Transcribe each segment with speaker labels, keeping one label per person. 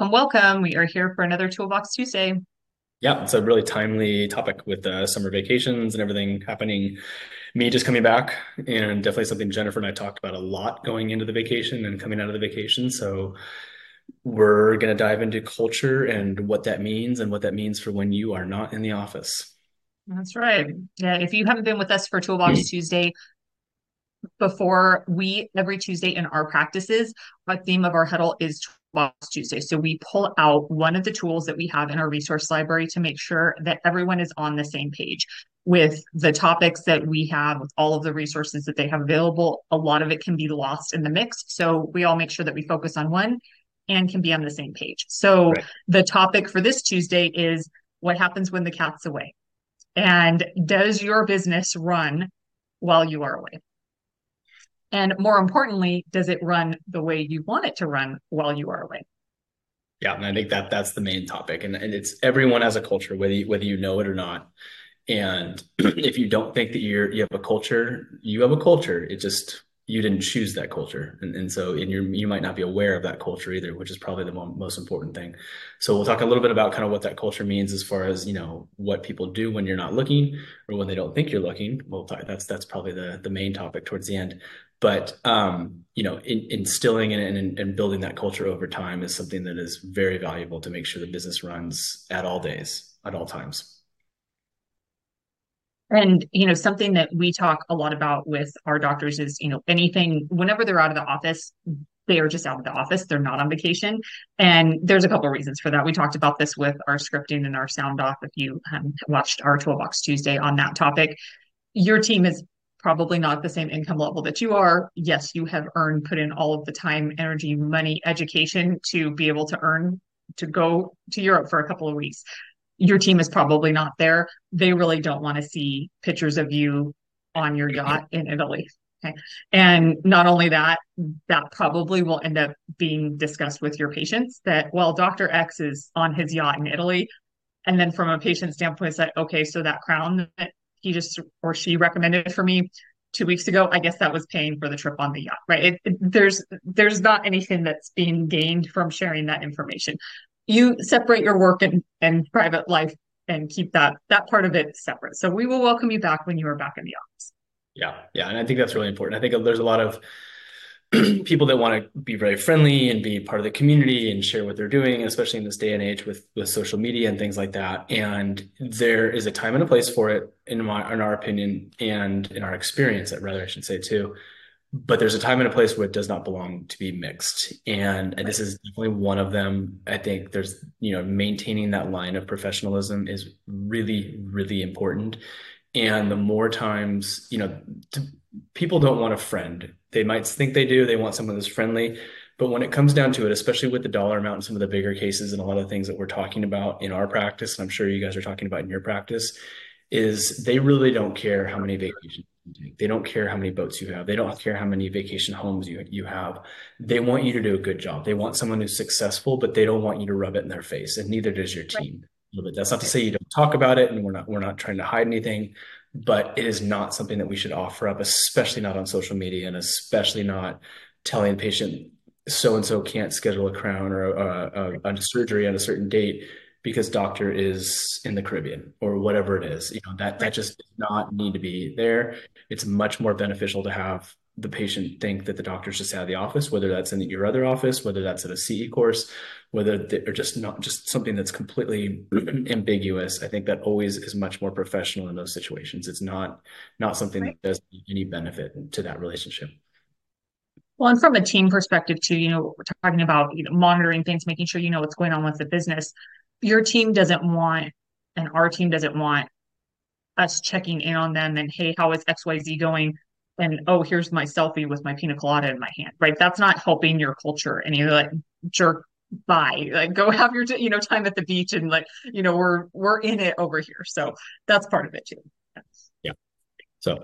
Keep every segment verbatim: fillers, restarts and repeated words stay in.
Speaker 1: Welcome, welcome. We are here for another Toolbox Tuesday.
Speaker 2: Yeah, it's a really timely topic with uh, summer vacations and everything happening. Me just coming back, and definitely something Jennifer and I talked about a lot going into the vacation and coming out of the vacation. So we're going to dive into culture and what that means and what that means for when you are not in the office.
Speaker 1: That's right. Yeah, if you haven't been with us for Toolbox Tuesday before, we every Tuesday in our practices, our theme of our huddle is Toolbox Tuesday. So we pull out one of the tools that we have in our resource library to make sure that everyone is on the same page with the topics that we have, with all of the resources that they have available. A lot of it can be lost in the mix. So we all make sure that we focus on one and can be on the same page. So
Speaker 2: Right.
Speaker 1: the topic for this Tuesday is what happens when the cat's away? And does your business run while you are away? And more importantly, does it run the way you want it to run while you are away?
Speaker 2: Yeah, and I think that that's the main topic, and, and it's everyone has a culture, whether you, whether you know it or not. And if you don't think that you're you have a culture, you have a culture. It just you didn't choose that culture, and and so and you you might not be aware of that culture either, which is probably the mo most important thing. So we'll talk a little bit about kind of what that culture means as far as you know what people do when you're not looking or when they don't think you're looking. We'll talk, that's that's probably the the main topic towards the end. But um, you know, in, instilling and, and and building that culture over time is something that is very valuable to make sure the business runs at all days, at all times.
Speaker 1: And, you know, something that we talk a lot about with our doctors is, you know, anything, whenever they're out of the office, they are just out of the office. They're not on vacation. And there's a couple of reasons for that. We talked about this with our scripting and our sound off. If you um, watched our Toolbox Tuesday on that topic, your team is probably not the same income level that you are. Yes, you have earned, put in all of the time, energy, money, education to be able to earn to go to Europe for a couple of weeks. Your team is probably not there. They really don't want to see pictures of you on your yacht in Italy. Okay. And not only that, that probably will end up being discussed with your patients that, well, Doctor X is on his yacht in Italy. And then from a patient standpoint, it's like, okay, so that crown that he just or she recommended for me two weeks ago, I guess that was paying for the trip on the yacht, right? It, it, there's there's not anything that's being gained from sharing that information. You separate your work and, and private life and keep that that part of it separate. So we will welcome you back when you are back in the office.
Speaker 2: Yeah, yeah, and I think that's really important. I think there's a lot of people that want to be very friendly and be part of the community and share what they're doing, especially in this day and age with with social media and things like that. And there is a time and a place for it, in my in our opinion, and in our experience, rather I should say too. But there's a time and a place where it does not belong to be mixed, and, and
Speaker 1: Right.
Speaker 2: this is definitely one of them. I think there's you know maintaining that line of professionalism is really really important. And the more times, you know, to, people don't want a friend. They might think they do. They want someone that's friendly. But when it comes down to it, especially with the dollar amount and some of the bigger cases and a lot of things that we're talking about in our practice, and I'm sure you guys are talking about in your practice, is they really don't care how many vacations you take. They don't care how many boats you have. They don't care how many vacation homes you, you have. They want you to do a good job. They want someone who's successful, but they don't want you to rub it in their face, and neither does your
Speaker 1: Right.
Speaker 2: team. But that's not to say you don't talk about it, and we're not we're not trying to hide anything, but it is not something that we should offer up, especially not on social media, and especially not telling a patient so and so can't schedule a crown or a, a, a surgery on a certain date because doctor is in the Caribbean or whatever it is. You know, that that
Speaker 1: Right.
Speaker 2: just does not need to be there. It's much more beneficial to have the patient think that the doctor's just out of the office, whether that's in your other office, whether that's at a C E course, whether they're just not just something that's completely ambiguous. I think that always is much more professional in those situations. It's not not something
Speaker 1: Right.
Speaker 2: that does any benefit to that relationship.
Speaker 1: Well, and from a team perspective too, you know, we're talking about, you know, monitoring things, making sure you know what's going on with the business. Your team doesn't want, and our team doesn't want us checking in on them and, hey, how is X Y Z going? And oh, here's my selfie with my pina colada in my hand, right? That's not helping your culture. And you're like, jerk, bye. Like, go have your, you know, time at the beach and like, you know, we're we're in it over here. So that's part of it too.
Speaker 2: Yeah. So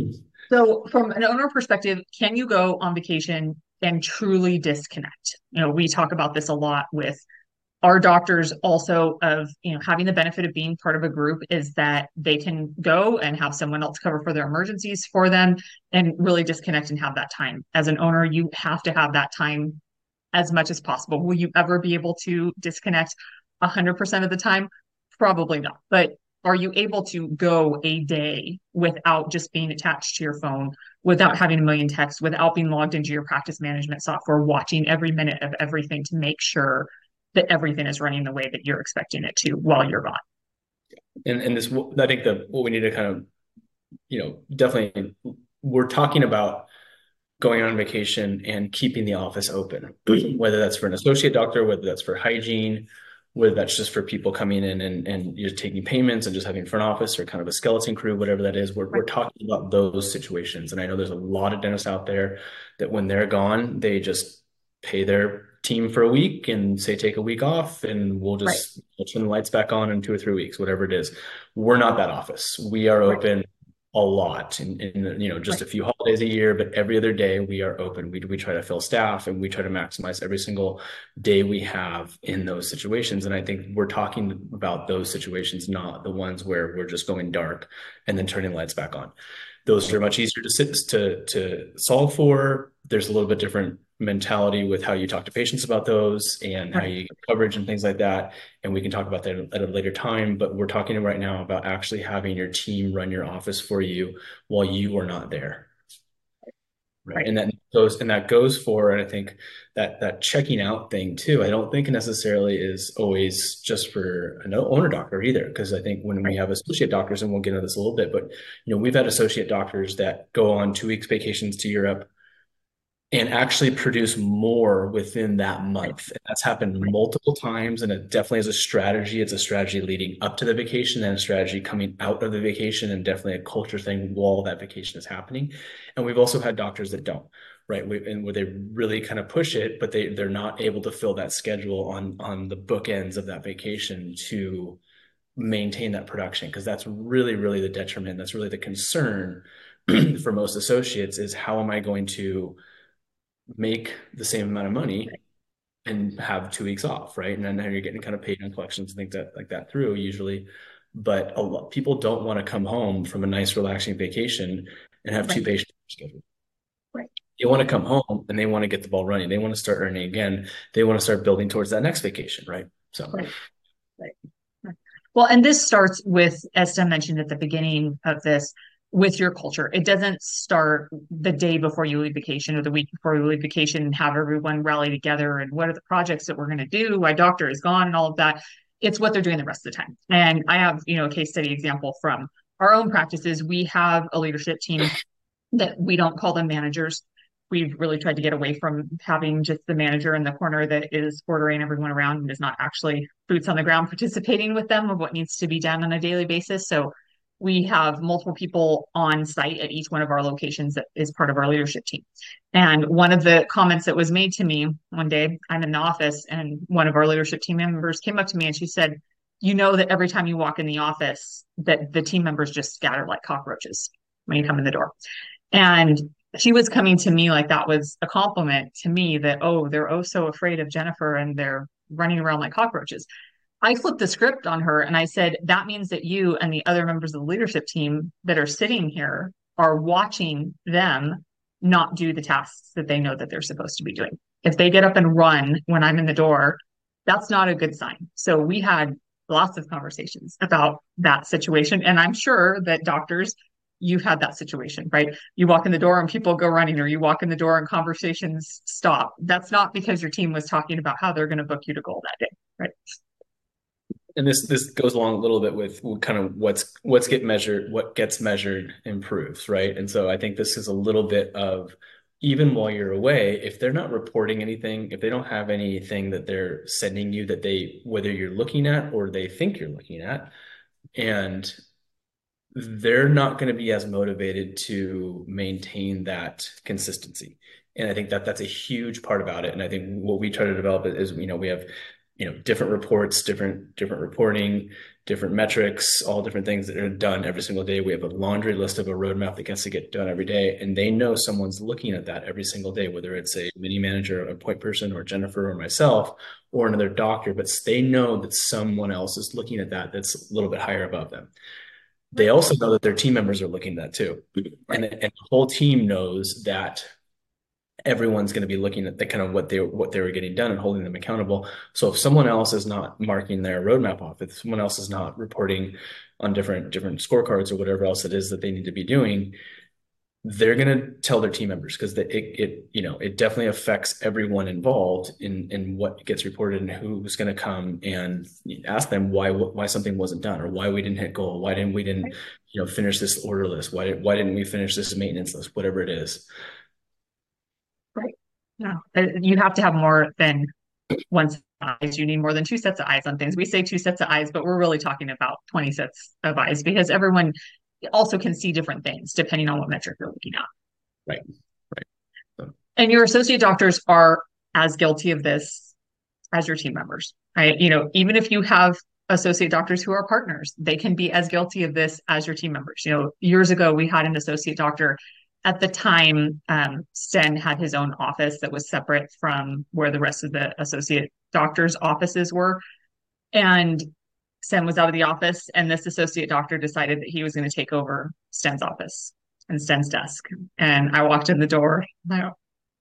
Speaker 1: So from an owner perspective, can you go on vacation and truly disconnect? You know, we talk about this a lot with our doctors also of, you know, having the benefit of being part of a group is that they can go and have someone else cover for their emergencies for them and really disconnect and have that time. As an owner, you have to have that time as much as possible. Will you ever be able to disconnect one hundred percent of the time? Probably not. But are you able to go a day without just being attached to your phone, without having a million texts, without being logged into your practice management software, watching every minute of everything to make sure that everything is running the way that you're expecting it to while you're gone?
Speaker 2: And and this, I think that what we need to kind of, you know, definitely, we're talking about going on vacation and keeping the office open, whether that's for an associate doctor, whether that's for hygiene, whether that's just for people coming in and, and you're taking payments and just having front office or kind of a skeleton crew, whatever that is. We're, we're talking about those situations. And I know there's a lot of dentists out there that when they're gone, they just pay their team for a week and say, take a week off and we'll just right. turn the lights back on in two or three weeks, whatever it is. We're not that office. We are open right. a lot in, in, you know, just right. a few holidays a year, but every other day we are open. We, we try to fill staff and we try to maximize every single day we have in those situations. And I think we're talking about those situations, not the ones where we're just going dark and then turning lights back on. Those are much easier to sit, to, to solve for. There's a little bit different mentality with how you talk to patients about those and how you get coverage and things like that. And we can talk about that at a later time, but we're talking right now about actually having your team run your office for you while you are not there. Right. right. And that goes, and that goes for, and I think that that checking out thing too, I don't think necessarily is always just for an owner doctor either. Because I think when right. we have associate doctors, and we'll get into this a little bit, but you know, we've had associate doctors that go on two weeks vacations to Europe and actually produce more within that month. And that's happened multiple times. And it definitely is a strategy. It's a strategy leading up to the vacation and a strategy coming out of the vacation, and definitely a culture thing while that vacation is happening. And we've also had doctors that don't, right? We, and where they really kind of push it, but they, they're not able to fill that schedule on, on the bookends of that vacation to maintain that production. Because that's really, really the detriment. That's really the concern for most associates is, how am I going to make the same amount of money and have two weeks off, right? And then you're getting kind of paid on collections and things that, like that through usually. But a lot people don't want to come home from a nice relaxing vacation and have right. two patients scheduled.
Speaker 1: Right.
Speaker 2: They want to come home and they want to get the ball running. They want to start earning again. They want to start building towards that next vacation, right? So
Speaker 1: right. Right. Well, and this starts with, as Tim mentioned at the beginning of this, with your culture. It doesn't start the day before you leave vacation or the week before you leave vacation and have everyone rally together and what are the projects that we're going to do, why doctor is gone and all of that. It's what they're doing the rest of the time. And I have, you know, a case study example from our own practices. We have a leadership team that we don't call them managers. We've really tried to get away from having just the manager in the corner that is ordering everyone around and is not actually boots on the ground participating with them of what needs to be done on a daily basis. So we have multiple people on site at each one of our locations that is part of our leadership team. And one of the comments that was made to me one day, I'm in the office and one of our leadership team members came up to me and she said, you know that every time you walk in the office that the team members just scatter like cockroaches when you come in the door. And she was coming to me like that was a compliment to me that, oh, they're oh so afraid of Jennifer and they're running around like cockroaches. I flipped the script on her and I said, that means that you and the other members of the leadership team that are sitting here are watching them not do the tasks that they know that they're supposed to be doing. If they get up and run when I'm in the door, that's not a good sign. So we had lots of conversations about that situation. And I'm sure that doctors, you've had that situation, right? You walk in the door and people go running, or you walk in the door and conversations stop. That's not because your team was talking about how they're going to book you to goal that day, right?
Speaker 2: And this this goes along a little bit with kind of what's what's get measured, what gets measured improves, right? And so I think this is a little bit of, even while you're away, if they're not reporting anything, if they don't have anything that they're sending you that they, whether you're looking at or they think you're looking at, and they're not going to be as motivated to maintain that consistency. And I think that that's a huge part about it. And I think what we try to develop is, you know, we have you know, different reports, different, different reporting, different metrics, all different things that are done every single day. We have a laundry list of a roadmap that gets to get done every day. And they know someone's looking at that every single day, whether it's a mini manager, a point person, or Jennifer or myself, or another doctor, but they know that someone else is looking at that that's a little bit higher above them. They also know that their team members are looking at that too. And, and the whole team knows that everyone's going to be looking at the kind of what they what they were getting done and holding them accountable. So if someone else is not marking their roadmap off, if someone else is not reporting on different different scorecards or whatever else it is that they need to be doing, they're going to tell their team members, because it, it, you know, it definitely affects everyone involved in, in what gets reported and who's going to come and ask them why, why something wasn't done, or why we didn't hit goal. Why didn't we didn't, you know, finish this order list? Why, why didn't we finish this maintenance list? Whatever it is.
Speaker 1: Right. No, uh, you have to have more than one set of eyes. You need more than two sets of eyes on things. We say two sets of eyes, but we're really talking about twenty sets of eyes, because everyone also can see different things depending on what metric you're looking at.
Speaker 2: Right. Right. So.
Speaker 1: And your associate doctors are as guilty of this as your team members, right? You know, even if you have associate doctors who are partners, they can be as guilty of this as your team members. You know, years ago, we had an associate doctor. At the time, um, Sten had his own office that was separate from where the rest of the associate doctors' offices were. And Sten was out of the office, and this associate doctor decided that he was going to take over Sten's office and Sten's desk. And I walked in the door. And I go,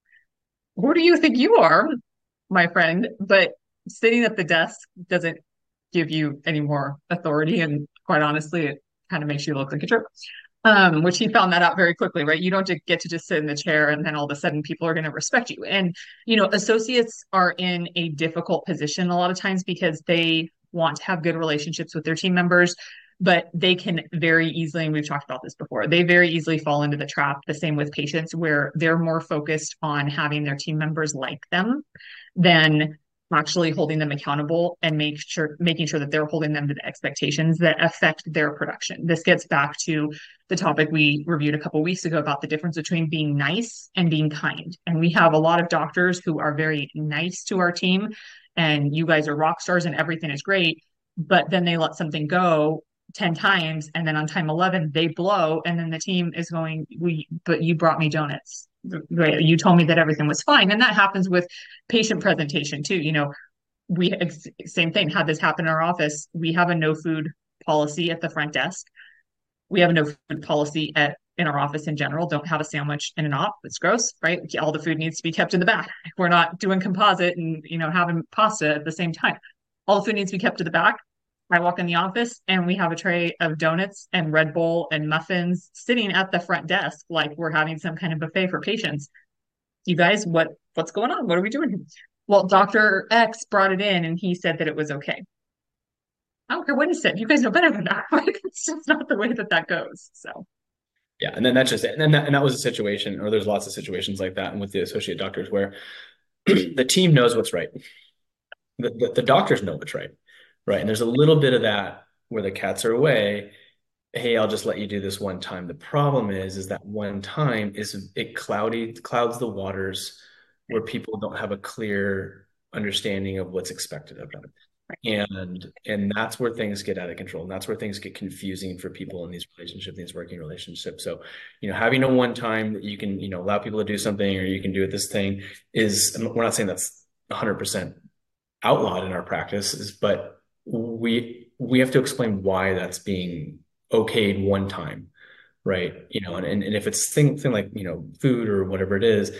Speaker 1: who do you think you are, my friend? But sitting at the desk doesn't give you any more authority. And quite honestly, it kind of makes you look like a jerk. Um, which he found that out very quickly, right? You don't get to just sit in the chair and then all of a sudden people are going to respect you. And, you know, associates are in a difficult position a lot of times because they want to have good relationships with their team members, but they can very easily, and we've talked about this before, they very easily fall into the trap, the same with patients, where they're more focused on having their team members like them than actually holding them accountable and make sure making sure that they're holding them to the expectations that affect their production. This gets back to the topic we reviewed a couple of weeks ago about the difference between being nice and being kind. And we have a lot of doctors who are very nice to our team, and you guys are rock stars and everything is great, but then they let something go ten times, and then on time eleven they blow, and then the team is going, we but you brought me donuts. Right. You told me that everything was fine. And that happens with patient presentation too. You know, we, same thing, had this happen in our office. We have a no food policy at the front desk. We have a no food policy at in our office in general. Don't have a sandwich in an op. It's gross, right? All the food needs to be kept in the back. We're not doing composite and, you know, having pasta at the same time. All the food needs to be kept to the back. I walk in the office and we have a tray of donuts and Red Bull and muffins sitting at the front desk like we're having some kind of buffet for patients. You guys, what what's going on? What are we doing? Well, Doctor X brought it in and he said that it was okay. I don't care what he said. You guys know better than that. Like, it's just not the way that that goes. So.
Speaker 2: Yeah, and then that's just it. And then that, and that was a situation, or there's lots of situations like that, and with the associate doctors where the team knows what's right. The, the, the doctors know what's right. Right. And there's a little bit of that where the cats are away. Hey, I'll just let you do this one time. The problem is, is that one time is it cloudy, clouds the waters where people don't have a clear understanding of what's expected of them. And and that's where things get out of control. And that's where things get confusing for people in these relationships, these working relationships. So, you know, having a one time that you can, you know, allow people to do something, or you can do it this thing is, we're not saying that's one hundred percent outlawed in our practice, but we we have to explain why that's being okayed one time, right? You know, and, and, and if it's thing thing like, you know, food or whatever it is,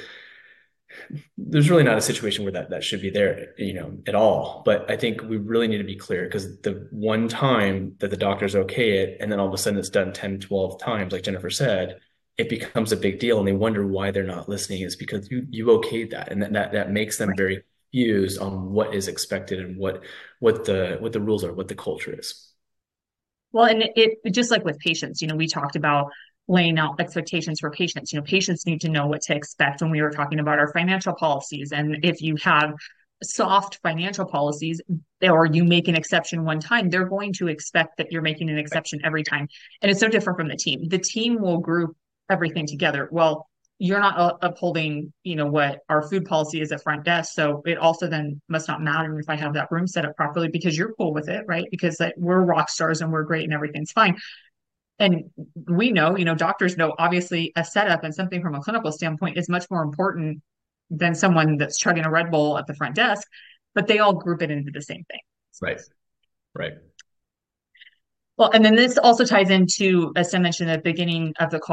Speaker 2: there's really not a situation where that that should be there, you know, at all. But I think we really need to be clear, because the one time that the doctors okay it, and then all of a sudden it's done ten, twelve times, like Jennifer said, it becomes a big deal, and they wonder why they're not listening. Is because you you okayed that, and that that, that makes them very confused on what is expected and what what the what the rules are, what the culture is.
Speaker 1: Well, and it, it just like with patients, you know, we talked about laying out expectations for patients. You know, patients need to know what to expect when we were talking about our financial policies. And if you have soft financial policies, or you make an exception one time, they're going to expect that you're making an exception every time. And it's so different from the team. The team will group everything together. Well, you're not upholding, you know, what our food policy is at front desk. So it also then must not matter if I have that room set up properly, because you're cool with it, right? Because like, we're rock stars and we're great and everything's fine. And we know, you know, doctors know, obviously a setup and something from a clinical standpoint is much more important than someone that's chugging a Red Bull at the front desk, but they all group it into the same thing.
Speaker 2: Right. Right.
Speaker 1: Well, and then this also ties into, as I mentioned at the beginning of the call,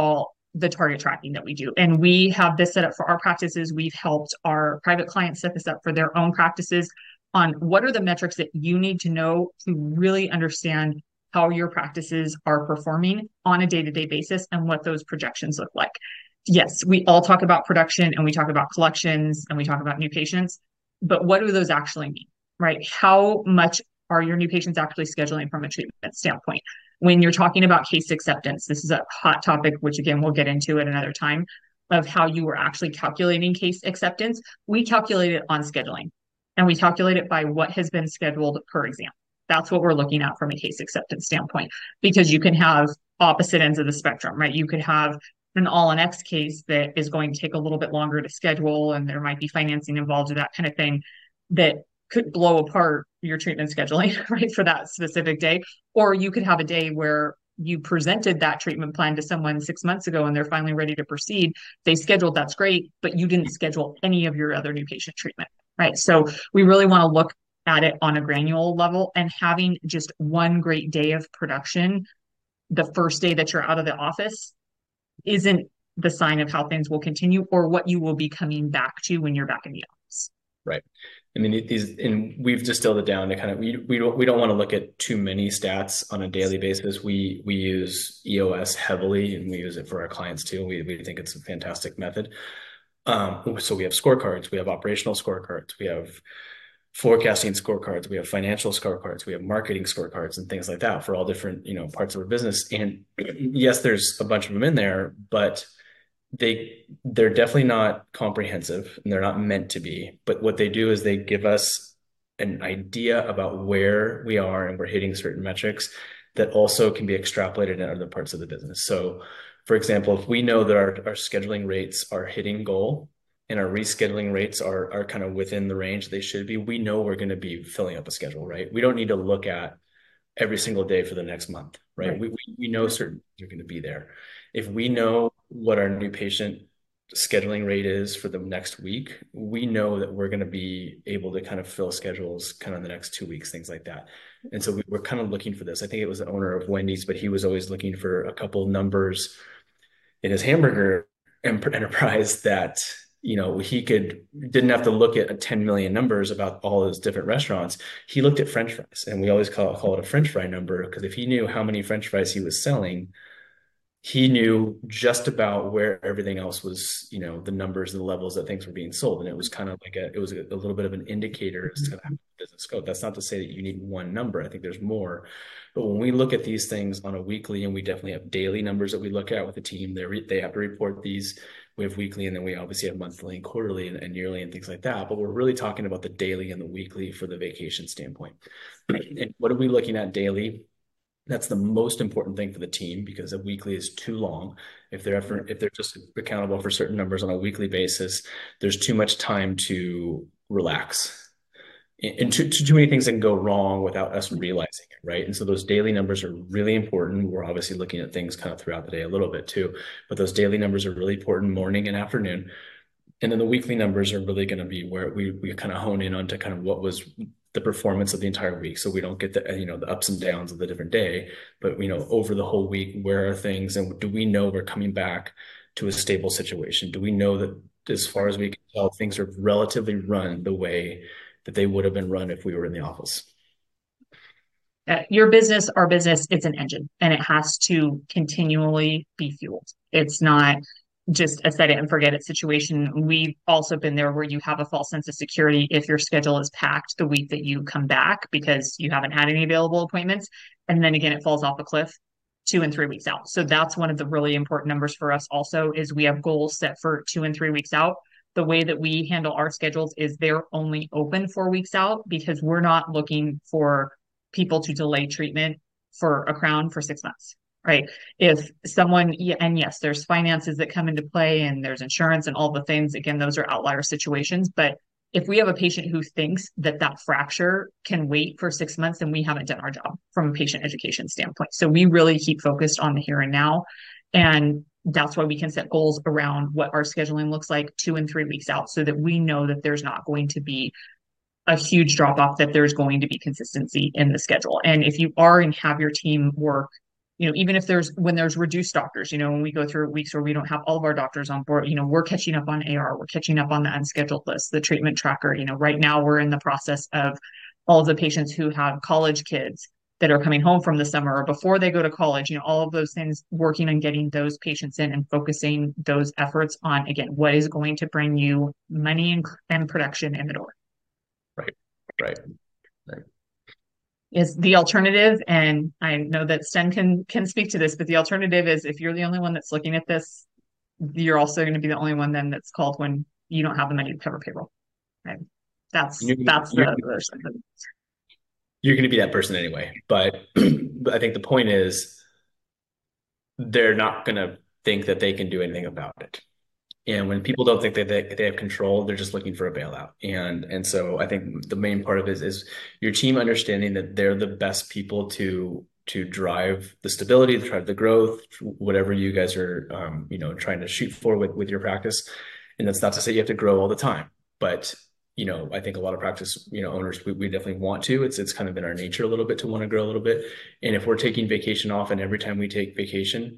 Speaker 1: the target tracking that we do. And we have this set up for our practices. We've helped our private clients set this up for their own practices on what are the metrics that you need to know to really understand how your practices are performing on a day-to-day basis and what those projections look like. Yes, we all talk about production and we talk about collections and we talk about new patients, but what do those actually mean, right? How much are your new patients actually scheduling from a treatment standpoint? When you're talking about case acceptance, this is a hot topic, which again, we'll get into at another time, of how you are actually calculating case acceptance. We calculate it on scheduling and we calculate it by what has been scheduled per exam. That's what we're looking at from a case acceptance standpoint, because you can have opposite ends of the spectrum, right? You could have an all in X case that is going to take a little bit longer to schedule and there might be financing involved or that kind of thing that could blow apart your treatment scheduling, right, for that specific day. Or you could have a day where you presented that treatment plan to someone six months ago and they're finally ready to proceed. They scheduled, that's great, but you didn't schedule any of your other new patient treatment, right? So we really want to look at it on a granular level, and having just one great day of production the first day that you're out of the office isn't the sign of how things will continue or what you will be coming back to when you're back in the office.
Speaker 2: Right. I mean, these, and we've distilled it down to kind of, we, we don't, we don't want to look at too many stats on a daily basis. We, we use E O S heavily and we use it for our clients too. We, we think it's a fantastic method. Um, so we have scorecards, we have operational scorecards, we have forecasting scorecards, we have financial scorecards, we have marketing scorecards and things like that for all different, you know, parts of our business. And yes, there's a bunch of them in there, but they, they're definitely not comprehensive and they're not meant to be. But what they do is they give us an idea about where we are and we're hitting certain metrics that also can be extrapolated in other parts of the business. So for example, if we know that our, our scheduling rates are hitting goal, and our rescheduling rates are are kind of within the range they should be, we know we're going to be filling up a schedule, right? We don't need to look at every single day for the next month, right? right. We, we we know certain things are going to be there. If we know what our new patient scheduling rate is for the next week, we know that we're going to be able to kind of fill schedules kind of the next two weeks, things like that. And so we, we're kind of looking for this. I think it was the owner of Wendy's, but he was always looking for a couple numbers in his hamburger enterprise that, you know, he could, didn't have to look at ten million numbers about all his different restaurants. He looked at French fries, and we always call, call it a French fry number, because if he knew how many French fries he was selling, he knew just about where everything else was, you know, the numbers and the levels that things were being sold. And it was kind of like a, it was a, a little bit of an indicator as to how the business goes. That's not to say that you need one number. I think there's more. But when we look at these things on a weekly, and we definitely have daily numbers that we look at with the team, they re, they have to report these. We have weekly, and then we obviously have monthly and quarterly and, and yearly and things like that. But we're really talking about the daily and the weekly for the vacation standpoint. And what are we looking at daily? That's the most important thing for the team, because a weekly is too long. If they're ever, if they're just accountable for certain numbers on a weekly basis, there's too much time to relax. And too, too many things can go wrong without us realizing it, right? And so those daily numbers are really important. We're obviously looking at things kind of throughout the day a little bit too, but those daily numbers are really important, morning and afternoon. And then the weekly numbers are really going to be where we we kind of hone in on to kind of what was the performance of the entire week. So we don't get the, you know, the ups and downs of the different day, but, you know, over the whole week, where are things, and do we know we're coming back to a stable situation? Do we know that, as far as we can tell, things are relatively run the way that they would have been run if we were in the office?
Speaker 1: Uh, your business, our business, it's an engine, and it has to continually be fueled. It's not just a set it and forget it situation. We've also been there where you have a false sense of security if your schedule is packed the week that you come back because you haven't had any available appointments. And then again, it falls off a cliff two and three weeks out. So that's one of the really important numbers for us also, is we have goals set for two and three weeks out. The way that we handle our schedules is they're only open four weeks out, because we're not looking for people to delay treatment for a crown for six months. Right. If someone, and yes, there's finances that come into play, and there's insurance and all the things. Again, those are outlier situations. But if we have a patient who thinks that that fracture can wait for six months, then we haven't done our job from a patient education standpoint. So we really keep focused on the here and now. And that's why we can set goals around what our scheduling looks like two and three weeks out, so that we know that there's not going to be a huge drop off, that there's going to be consistency in the schedule. And if you are and have your team work you know, even if there's when there's reduced doctors, you know, when we go through weeks where we don't have all of our doctors on board, you know, we're catching up on A R, we're catching up on the unscheduled list, the treatment tracker. You know, right now we're in the process of all of the patients who have college kids that are coming home from the summer or before they go to college, you know, all of those things, working on getting those patients in and focusing those efforts on, again, what is going to bring you money and, and production in the door.
Speaker 2: Right, right, right.
Speaker 1: Is the alternative, and I know that Sten can can speak to this, but the alternative is if you're the only one that's looking at this, you're also going to be the only one then that's called when you don't have the money to cover payroll. Right? That's
Speaker 2: You're,
Speaker 1: that's
Speaker 2: you're,
Speaker 1: the, the
Speaker 2: you're going to be that person anyway. But, but I think the point is they're not going to think that they can do anything about it. And when people don't think that they, they have control, they're just looking for a bailout. And and so I think the main part of it is, is your team understanding that they're the best people to to drive the stability, to drive the growth, whatever you guys are um, you know, trying to shoot for with, with your practice. And that's not to say you have to grow all the time, but you know, I think a lot of practice, you know, owners, we, we definitely want to. It's it's kind of in our nature a little bit to want to grow a little bit. And if we're taking vacation off, and every time we take vacation,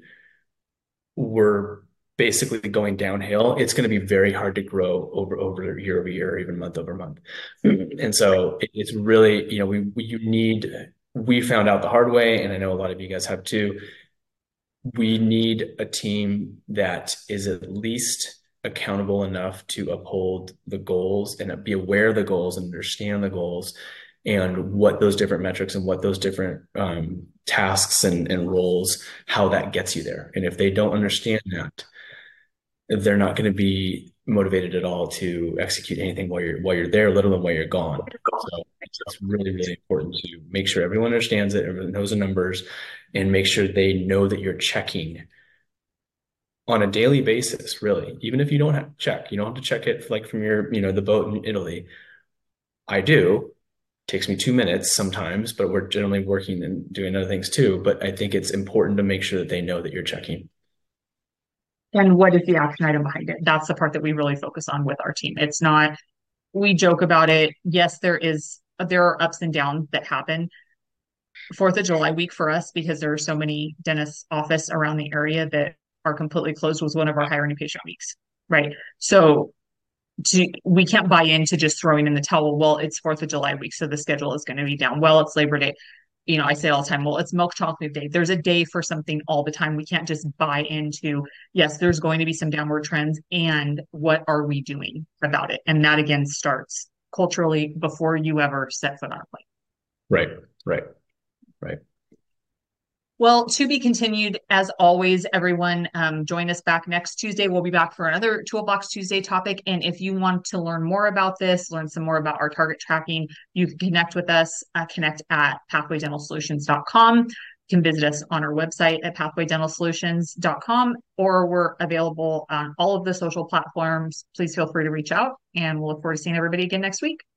Speaker 2: we're basically going downhill, it's going to be very hard to grow over over year over year, or even month over month. And so it, it's really, you know, we, we you need, we found out the hard way, and I know a lot of you guys have too. We need a team that is at least accountable enough to uphold the goals and be aware of the goals and understand the goals and what those different metrics and what those different um, tasks and, and roles, how that gets you there. And if they don't understand that, they're not going to be motivated at all to execute anything while you're while you're there, let alone while you're gone. So it's really, really important to make sure everyone understands it, everyone knows the numbers, and make sure they know that you're checking on a daily basis, really. Even if you don't have to check, you don't have to check it like from your, you know, the boat in Italy. I do. It takes me two minutes sometimes, but we're generally working and doing other things too. But I think it's important to make sure that they know that you're checking.
Speaker 1: And what is the action item behind it? That's the part that we really focus on with our team. It's not, we joke about it. Yes, there is, there are ups and downs that happen. Fourth of July week for us, because there are so many dentist office around the area that are completely closed, was one of our hiring patient weeks, right? So to, we can't buy into just throwing in the towel. Well, it's Fourth of July week, so the schedule is going to be down. Well, it's Labor Day. You know, I say all the time, well, it's Milk Chocolate Day. There's a day for something all the time. We can't just buy into, yes, there's going to be some downward trends, and what are we doing about it? And that again starts culturally before you ever set foot on a plane.
Speaker 2: Right, right, right.
Speaker 1: Well, to be continued, as always, everyone, um, join us back next Tuesday. We'll be back for another Toolbox Tuesday topic. And if you want to learn more about this, learn some more about our target tracking, you can connect with us, uh, connect at pathway dental solutions dot com. You can visit us on our website at pathway dental solutions dot com, or we're available on all of the social platforms. Please feel free to reach out, and we'll look forward to seeing everybody again next week.